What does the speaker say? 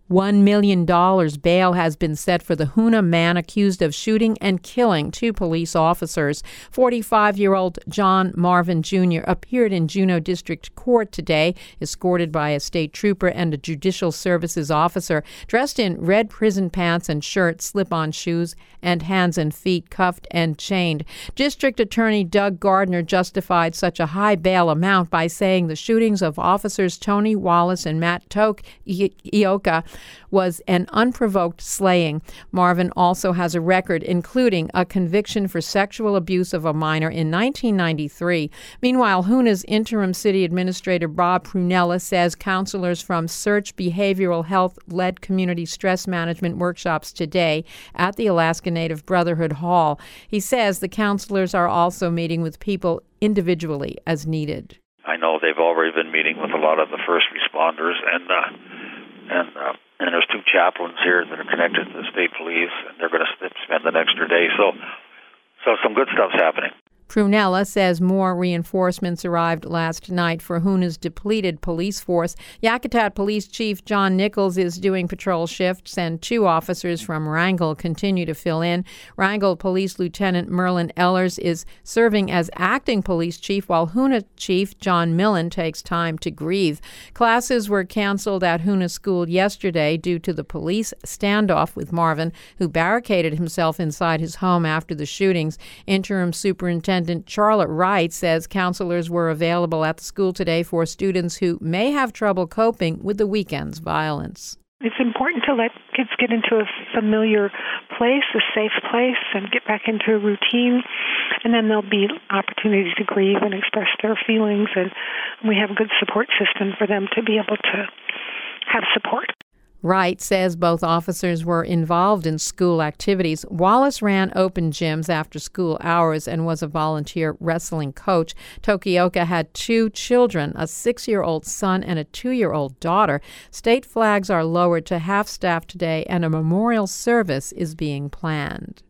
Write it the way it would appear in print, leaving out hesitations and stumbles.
$1 million bail has been set for the Hoonah man accused of shooting and killing 2 police officers. 45-year-old John Marvin Jr. appeared in Juneau District Court today, escorted by a state trooper and a judicial services officer, dressed in red prison pants and shirt, slip-on shoes, and hands and feet cuffed and chained. District Attorney Doug Gardner justified such a high bail amount by saying the shootings of officers Tony Wallace and Matt Toke Ioka was an unprovoked slaying. Marvin also has a record, including a conviction for sexual abuse of a minor in 1993. Meanwhile, Hoonah's interim city administrator Bob Prunella says counselors from Search Behavioral Health led community stress management workshops today at the Alaska Native Brotherhood Hall. He says the counselors are also meeting with people individually as needed. I know they've already been meeting with a lot of the first responders, and there's 2 chaplains here that are connected to the state police, and they're going to spend an extra day. So some good stuff's happening. Prunella says more reinforcements arrived last night for Hoonah's depleted police force. Yakutat Police Chief John Nichols is doing patrol shifts, and 2 officers from Wrangell continue to fill in. Wrangell Police Lieutenant Merlin Ellers is serving as acting police chief, while Hoonah Chief John Millen takes time to grieve. Classes were canceled at Hoonah School yesterday due to the police standoff with Marvin, who barricaded himself inside his home after the shootings. Interim Superintendent Charlotte Wright says counselors were available at the school today for students who may have trouble coping with the weekend's violence. It's important to let kids get into a familiar place, a safe place, and get back into a routine. And then there'll be opportunities to grieve and express their feelings. And we have a good support system for them to be able to have support. Wright says both officers were involved in school activities. Wallace ran open gyms after school hours and was a volunteer wrestling coach. Tokioka had 2 children, a 6-year-old son and a 2-year-old daughter. State flags are lowered to half-staff today, and a memorial service is being planned.